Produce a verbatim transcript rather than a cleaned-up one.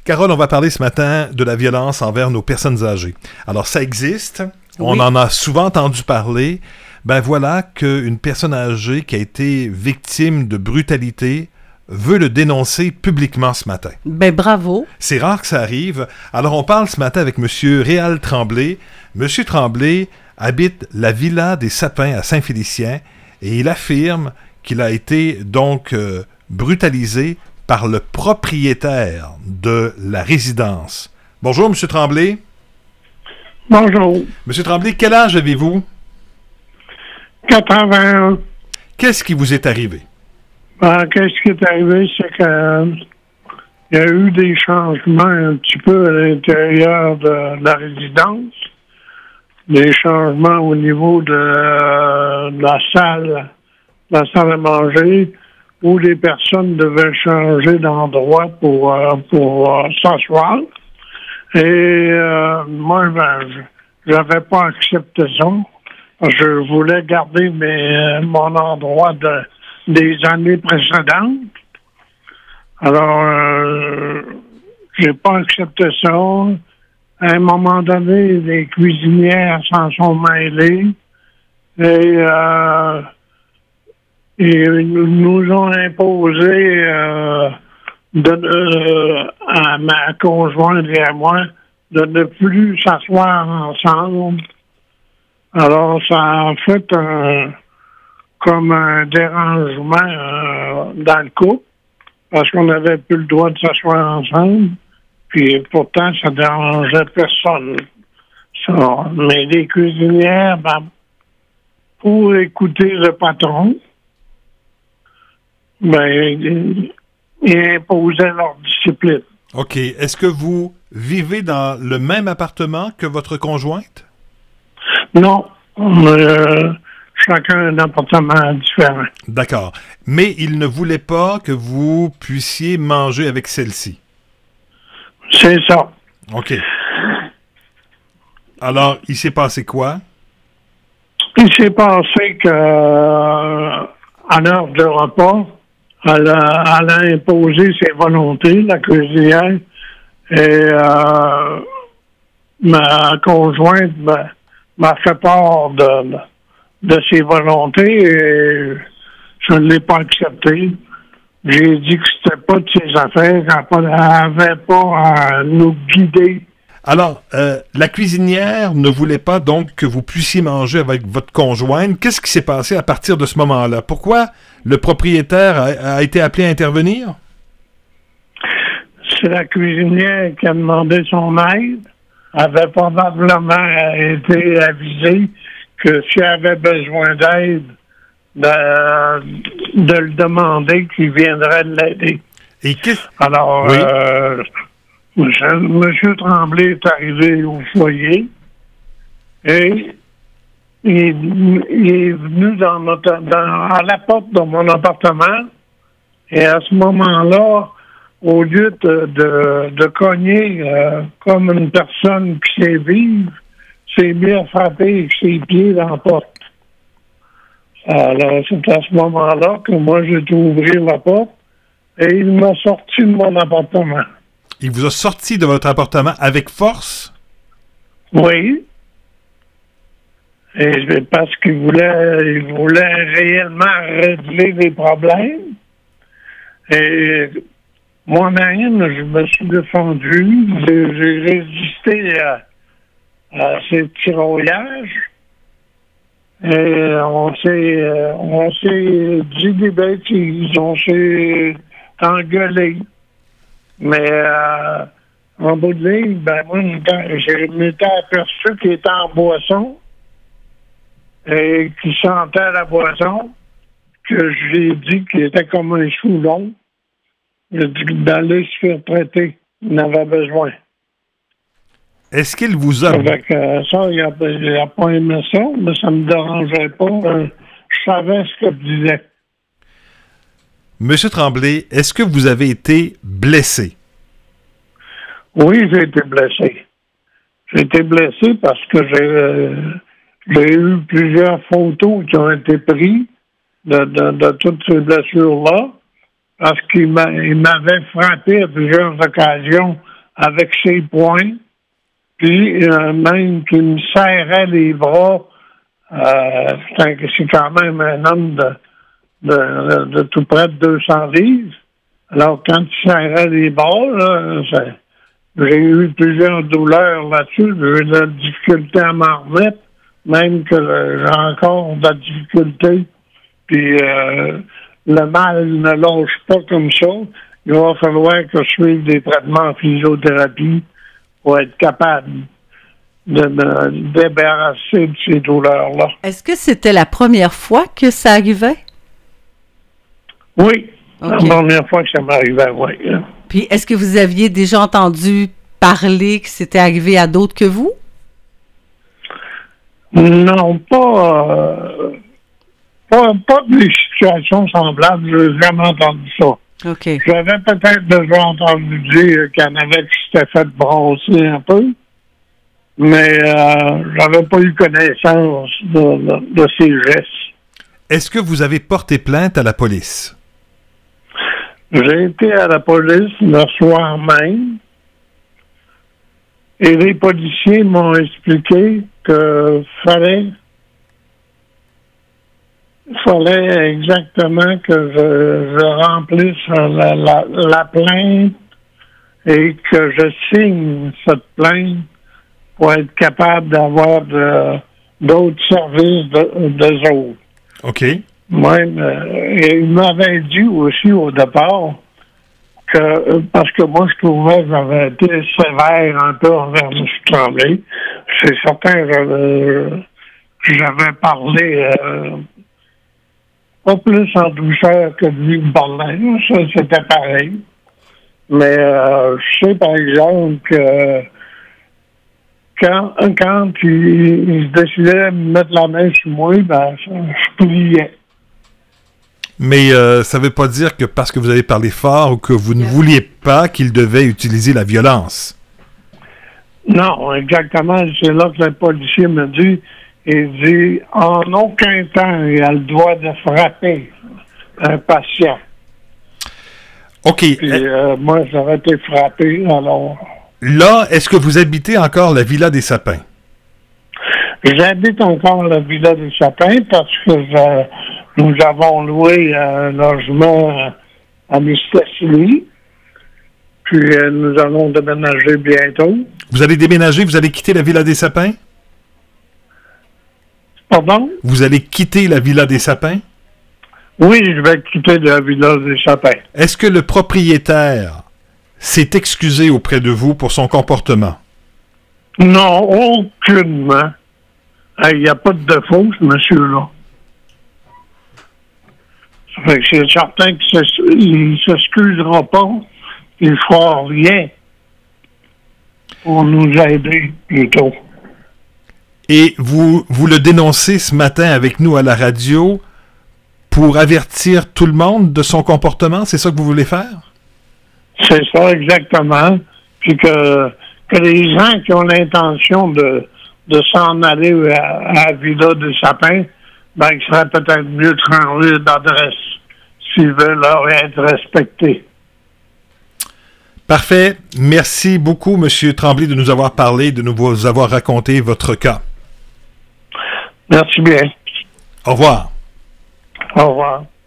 Carole, on va parler ce matin de la violence envers nos personnes âgées. Alors, ça existe, oui. On en a souvent entendu parler. Ben voilà qu'une personne âgée qui a été victime de brutalité veut le dénoncer publiquement ce matin. Ben bravo. C'est rare que ça arrive. Alors, on parle ce matin avec M. Réal Tremblay. M. Tremblay habite la Villa des Sapins à Saint-Félicien et il affirme qu'il a été donc euh, brutalisé par le propriétaire de la résidence. Bonjour, M. Tremblay. Bonjour. M. Tremblay, quel âge avez-vous? quatre-vingt-un. Qu'est-ce qui vous est arrivé? Ben, qu'est-ce qui est arrivé, c'est que euh, il y a eu des changements un petit peu à l'intérieur de, de la résidence. Des changements au niveau de, euh, de la salle, de la salle à manger, où les personnes devaient changer d'endroit pour, euh, pour euh, s'asseoir. Et euh, moi, ben, je n'avais pas accepté ça. Je voulais garder mes, euh, mon endroit de, des années précédentes. Alors, euh, j'ai pas accepté ça. À un moment donné, les cuisinières s'en sont mêlées. Et... Euh, Et nous, nous ont imposé euh, de, euh, à ma conjointe et à moi de ne plus s'asseoir ensemble. Alors, ça a fait un, comme un dérangement euh, dans le couple, parce qu'on n'avait plus le droit de s'asseoir ensemble. Puis pourtant, ça dérangeait personne. Ça. Mais les cuisinières, ben, pour écouter le patron, ben, ils imposaient leur discipline. OK. Est-ce que vous vivez dans le même appartement que votre conjointe? Non. Euh, chacun un appartement différent. D'accord. Mais il ne voulait pas que vous puissiez manger avec celle-ci? C'est ça. OK. Alors, il s'est passé quoi? Il s'est passé que, euh, à l'heure de repas, Elle a, elle a imposé ses volontés, la cuisinière, et euh, ma conjointe m'a, m'a fait part de, de ses volontés et je ne l'ai pas accepté. J'ai dit que c'était pas de ses affaires, qu'elle n'avait pas à nous guider. Alors, euh, la cuisinière ne voulait pas donc que vous puissiez manger avec votre conjointe. Qu'est-ce qui s'est passé à partir de ce moment-là? Pourquoi le propriétaire a, a été appelé à intervenir? C'est la cuisinière qui a demandé son aide. Elle avait probablement été avisée que si elle avait besoin d'aide, de, de le demander, qu'il viendrait l'aider. Et qu'est-ce... Alors, oui. euh, M. Tremblay est arrivé au foyer et il, il est venu dans notre, dans, à la porte de mon appartement et à ce moment-là, au lieu de, de, de cogner euh, comme une personne qui sait vivre, s'est mis à frapper avec ses pieds dans la porte. Alors, c'est à ce moment-là que moi, j'ai dû ouvrir la porte et il m'a sorti de mon appartement. Il vous a sorti de votre appartement avec force? Oui. Et parce qu'il voulait, il voulait réellement régler les problèmes. Et moi-même, je me suis défendu. J'ai, j'ai résisté à, à ces tirailllages. Et on s'est, on s'est dit des bêtises. On s'est engueulé. Mais euh, en bout de ligne, ben moi, je m'étais aperçu qu'il était en boisson et qu'il sentait la boisson, que j'ai dit qu'il était comme un Soulon. J'ai dit d'aller se faire traiter. Il en avait besoin. Est-ce qu'il vous a... Avec euh, ça, il n'a pas aimé ça, mais ça ne me dérangeait pas. Euh, je savais ce que je disais. Monsieur Tremblay, est-ce que vous avez été blessé? Oui, j'ai été blessé. J'ai été blessé parce que j'ai, euh, j'ai eu plusieurs photos qui ont été prises de, de, de toutes ces blessures-là parce qu'il m'a, il m'avait frappé à plusieurs occasions avec ses poings, puis euh, même qu'il me serrait les bras. Euh, c'est, un, c'est quand même un homme de, de, de, de tout près de deux cents livres. Alors, quand il serrait les bras, là, c'est, j'ai eu plusieurs douleurs là-dessus. J'ai eu de la difficulté à m'en remettre, même que euh, j'ai encore de la difficulté. Puis euh, le mal ne lâche pas comme ça. Il va falloir que je suive des traitements en physiothérapie pour être capable de me débarrasser de ces douleurs-là. Est-ce que c'était la première fois que ça arrivait? Oui, okay. La première fois que ça m'arrivait, oui. Puis, est-ce que vous aviez déjà entendu parler que c'était arrivé à d'autres que vous? Non, pas, euh, pas, pas des situations semblables. Je n'ai jamais entendu ça. OK. J'avais peut-être déjà entendu dire qu'il y en avait qui s'étaient fait brasser un peu, mais euh, j'avais pas eu connaissance de, de, de ces gestes. Est-ce que vous avez porté plainte à la police? J'ai été à la police le soir même et les policiers m'ont expliqué que fallait fallait exactement que je, je remplisse la, la, la plainte et que je signe cette plainte pour être capable d'avoir de, d'autres services de, de autres. OK. Même, euh, il m'avait dit aussi au départ que, parce que moi, je trouvais que j'avais été sévère un peu envers M. Tremblay. C'est certain que j'avais, j'avais parlé euh, pas plus en douceur que lui me parlait. Ça, c'était pareil. Mais euh, je sais, par exemple, que quand, quand il, il décidait de mettre la main sur moi, ben, je pliais. Mais euh, ça ne veut pas dire que parce que vous avez parlé fort ou que vous ne vouliez pas qu'il devait utiliser la violence. Non, exactement. C'est là que le policier me dit, il dit, en aucun temps, il a le droit de frapper un patient. OK. Puis euh, moi, j'aurais été frappé, alors... Là, est-ce que vous habitez encore la Villa des Sapins? J'habite encore la Villa des Sapins parce que je, nous avons loué un logement à Mistassini. Puis euh, nous allons déménager bientôt. Vous allez déménager? Vous allez quitter la Villa des Sapins? Pardon? Vous allez quitter la Villa des Sapins? Oui, je vais quitter la Villa des Sapins. Est-ce que le propriétaire s'est excusé auprès de vous pour son comportement? Non, aucunement. Il n'y a pas de défaut, ce monsieur-là. Ça fait que c'est certain qu'il ne s'excusera pas. Il ne fera rien pour nous aider, plutôt. Et vous, vous le dénoncez ce matin avec nous à la radio pour avertir tout le monde de son comportement? C'est ça que vous voulez faire? C'est ça, exactement. Puis que, que les gens qui ont l'intention de, de s'en aller à, à la Villa des Sapins, ben, il serait peut-être mieux de changer d'adresse s'ils veulent leur être respectés. Parfait. Merci beaucoup, M. Tremblay, de nous avoir parlé, de nous avoir raconté votre cas. Merci bien. Au revoir. Au revoir.